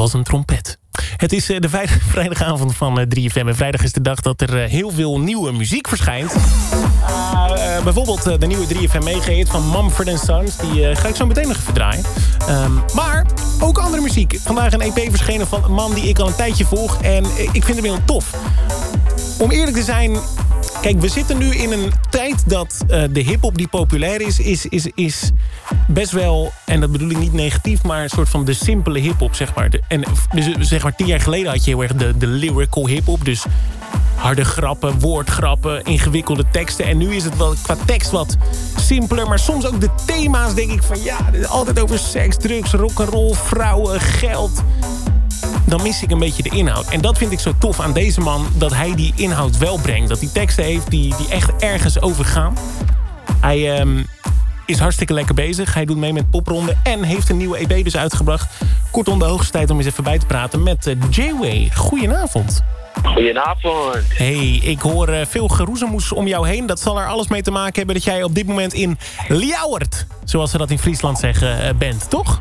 was een trompet. Het is de vrijdagavond van 3FM. En vrijdag is de dag dat er heel veel nieuwe muziek verschijnt. Bijvoorbeeld de nieuwe 3FM Mega-hit van Mumford & Sons. Die ga ik zo meteen nog even draaien. Maar ook andere muziek. Vandaag een EP verschenen van een man die ik al een tijdje volg. En ik vind hem heel tof. Om eerlijk te zijn... Kijk, we zitten nu in een tijd dat de hiphop die populair is best wel... en dat bedoel ik niet negatief, maar een soort van de simpele hiphop, zeg maar. Dus zeg maar 10 jaar geleden had je heel erg de lyrical hiphop. Dus harde grappen, woordgrappen, ingewikkelde teksten. En nu is het wel qua tekst wat simpeler. Maar soms ook de thema's, denk ik van... ja, altijd over seks, drugs, rock'n'roll, vrouwen, geld... dan mis ik een beetje de inhoud. En dat vind ik zo tof aan deze man, dat hij die inhoud wel brengt. Dat hij teksten heeft die echt ergens over gaan. Hij is hartstikke lekker bezig. Hij doet mee met Popronde en heeft een nieuwe EP dus uitgebracht. Kortom, de hoogste tijd om eens even bij te praten met J-Way. Goedenavond. Goedenavond. Hey, ik hoor veel geroezemoes om jou heen. Dat zal er alles mee te maken hebben dat jij op dit moment in Ljouwert, zoals ze dat in Friesland zeggen, bent, toch?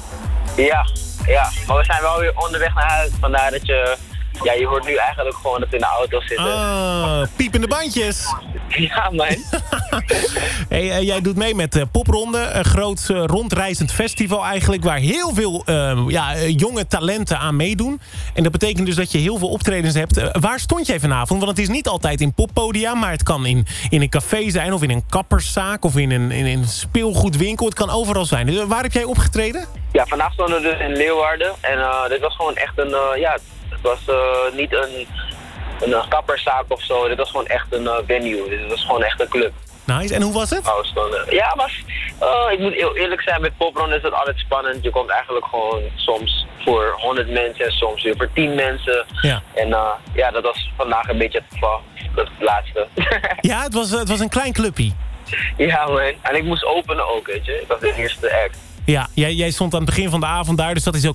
Ja, maar we zijn wel weer onderweg naar huis. Vandaar dat je hoort nu eigenlijk gewoon dat we in de auto zitten. Piepende bandjes. Ja, man. Hey, jij doet mee met Popronde. Een groot rondreizend festival eigenlijk... waar heel veel jonge talenten aan meedoen. En dat betekent dus dat je heel veel optredens hebt. Waar stond jij vanavond? Want het is niet altijd in poppodia... maar het kan in een café zijn... of in een kapperszaak... of in een speelgoedwinkel. Het kan overal zijn. Dus waar heb jij opgetreden? Ja, vandaag stonden we dus in Leeuwarden. En dit was gewoon echt een... het was niet een kapperszaak of zo. Dit was gewoon echt een venue. Dit was gewoon echt een club. Nice. En hoe was het? Ja, ik moet heel eerlijk zijn, met Popronde is het altijd spannend. Je komt eigenlijk gewoon soms voor 100 mensen en soms weer voor 10 mensen. Ja. En dat was vandaag een beetje het geval. Dat laatste. Ja, het was een klein clubje. Ja, man. En ik moest openen ook, weet je. Ik was de eerste act. Ja, jij stond aan het begin van de avond daar. Dus dat is ook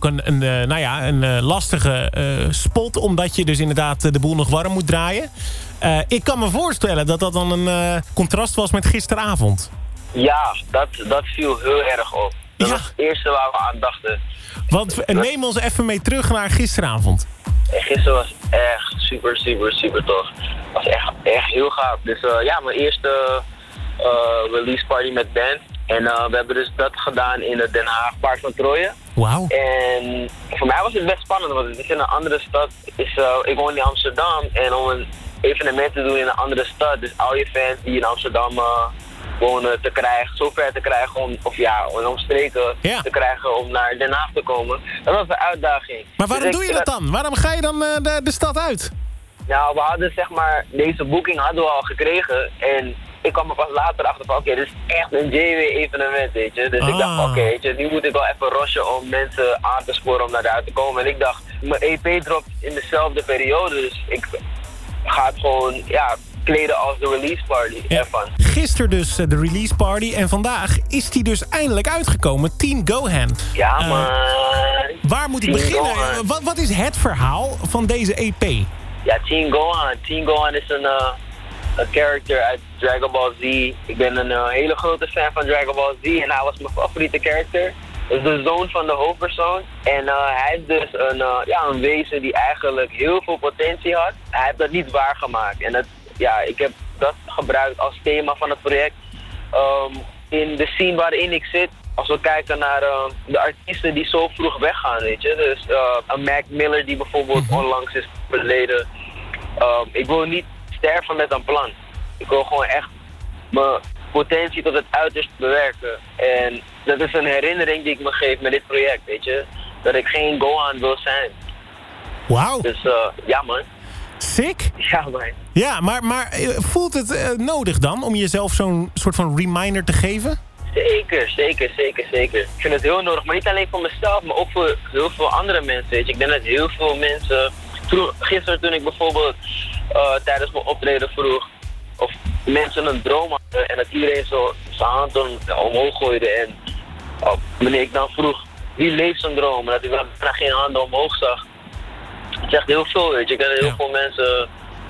een lastige spot. Omdat je dus inderdaad de boel nog warm moet draaien. Ik kan me voorstellen dat dat dan een contrast was met gisteravond. Ja, dat viel heel erg op. Dat was het eerste waar we aan dachten. Want neem ons even mee terug naar gisteravond. En gisteren was echt super, super, super tof. Het was echt heel gaaf. Dus mijn eerste release party met band. En we hebben dus dat gedaan in het Den Haag Park van Troje. Wauw. En voor mij was het best spannend, want het is in een andere stad. Ik woon in Amsterdam en om een evenement te doen in een andere stad, dus al je fans die in Amsterdam wonen te krijgen, zover te krijgen om omstreken te krijgen om naar Den Haag te komen. Dat was een uitdaging. Maar waarom doe je dat dan? Waarom ga je dan de stad uit? Nou, we hadden deze boeking hadden we al gekregen en ik kwam er pas later achter van, dit is echt een J-Way-evenement, weet je. Dus ik dacht, weet je, nu moet ik wel even rushen om mensen aan te sporen om naar daar te komen. En ik dacht, mijn EP dropt in dezelfde periode, dus ik ga het gewoon, kleden als de release party ervan. Gisteren dus de release party en vandaag is die dus eindelijk uitgekomen, Teen Gohan. Ja, man. Waar moet ik beginnen? Wat is het verhaal van deze EP? Ja, Teen Gohan. Teen Gohan is een character uit Dragon Ball Z. Ik ben een hele grote fan van Dragon Ball Z en hij was mijn favoriete character. Dat is de zoon van de hoofdpersoon. En hij is dus een wezen die eigenlijk heel veel potentie had. Hij heeft dat niet waargemaakt. En ik heb dat gebruikt als thema van het project. In de scene waarin ik zit, als we kijken naar de artiesten die zo vroeg weggaan, weet je. Dus een Mac Miller die bijvoorbeeld onlangs is overleden. Ik wil niet sterven met een plan. Ik wil gewoon echt mijn potentie tot het uiterste bewerken. En dat is een herinnering die ik me geef met dit project, weet je. Dat ik geen Gohan wil zijn. Wauw. Dus ja, man. Sick. Ja, man. Ja, maar voelt het nodig dan om jezelf zo'n soort van reminder te geven? Zeker. Ik vind het heel nodig, maar niet alleen voor mezelf, maar ook voor heel veel andere mensen, weet je. Ik denk dat heel veel mensen... Gisteren toen ik bijvoorbeeld tijdens mijn optreden vroeg of mensen een droom hadden en dat iedereen zo zijn hand omhoog gooide en wanneer ik dan vroeg wie leeft zijn droom en dat ik bijna geen handen omhoog zag. Het zegt heel veel, weet je. Ik denk dat heel veel mensen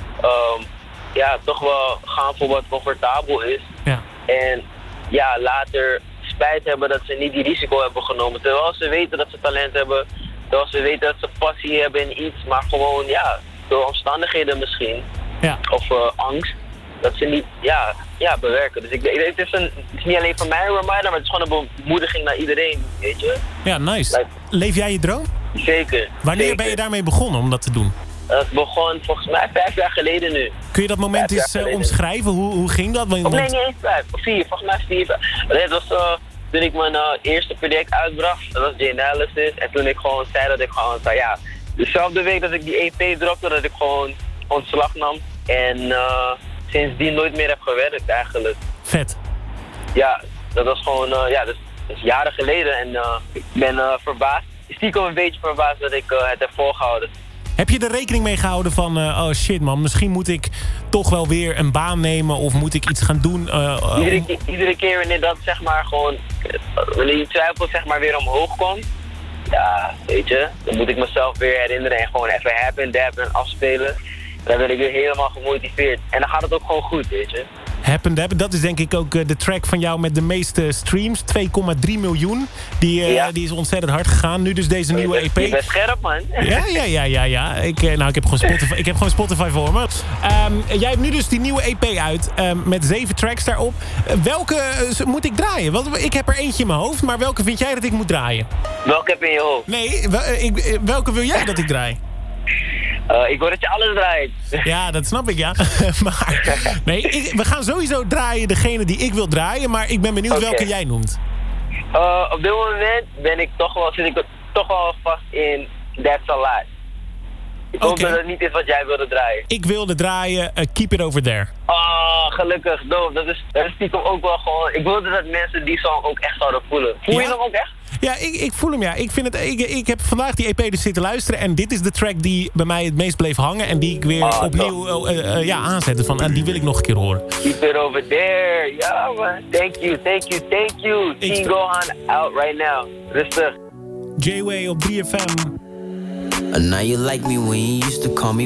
toch wel gaan voor wat comfortabel is. Ja. En later spijt hebben dat ze niet die risico hebben genomen. Terwijl ze weten dat ze talent hebben, Zoals ze weten dat ze passie hebben in iets, maar gewoon, ja, door omstandigheden misschien. Ja. Of angst. Dat ze niet, bewerken. Dus het is niet alleen voor mij een reminder, maar het is gewoon een bemoediging naar iedereen, weet je. Ja, nice. Leef jij je droom? Zeker. Wanneer ben je daarmee begonnen om dat te doen? Het begon volgens mij 5 jaar geleden nu. Kun je dat moment eens omschrijven? Hoe ging dat? Nee, niet eens 5. 4. Volgens mij 4. Het was toen ik mijn eerste project uitbracht. Dat was J-Analysis. En toen ik gewoon zei dat ik gewoon zei, ja, dezelfde week dat ik die EP dropte, dat ik gewoon ontslag nam. En sindsdien nooit meer heb gewerkt eigenlijk. Vet. Ja, dat was gewoon, dat is jaren geleden. En ik ben verbaasd. Stiekem een beetje verbaasd dat ik het heb volgehouden. Heb je er rekening mee gehouden van, oh shit man, misschien moet ik toch wel weer een baan nemen of moet ik iets gaan doen? Iedere keer wanneer dat zeg maar gewoon, wanneer je twijfel zeg maar weer omhoog komt, ja, weet je, dan moet ik mezelf weer herinneren en gewoon even happen, dabben en afspelen. Dan ben ik weer helemaal gemotiveerd. En dan gaat het ook gewoon goed, weet je. Happen Dabben, dat is denk ik ook de track van jou met de meeste streams. 2,3 miljoen. Die is ontzettend hard gegaan. Nu dus deze nieuwe EP. Je bent scherp, man. Ja. Ik heb gewoon Spotify voor me. Jij hebt nu dus die nieuwe EP uit. Met 7 tracks daarop. Welke moet ik draaien? Want ik heb er eentje in mijn hoofd. Maar welke vind jij dat ik moet draaien? Welke heb je in je hoofd? Nee, welke wil jij dat ik draai? Ik hoor dat je alles draait. Ja, dat snap ik, ja. Maar nee, we gaan sowieso draaien degene die ik wil draaien. Maar ik ben benieuwd welke jij noemt. Op dit moment zit ik toch wel vast in That's a Lot. Ik hoop dat het niet is wat jij wilde draaien. Ik wilde draaien Keep It Over There. Oh, gelukkig, doof. Dat is stiekem ook wel gewoon... Ik wilde dat mensen die song ook echt zouden voelen. Voel je hem ook echt? Ja, ik voel hem, ja. Ik heb vandaag die EP dus zitten luisteren. En dit is de track die bij mij het meest bleef hangen. En die ik weer opnieuw aanzette. Van, die wil ik nog een keer horen. Keep it over there. Ja, man. Thank you. Team Gohan out right now. Rustig. J-Way op 3FM. And now you like me when you used to call me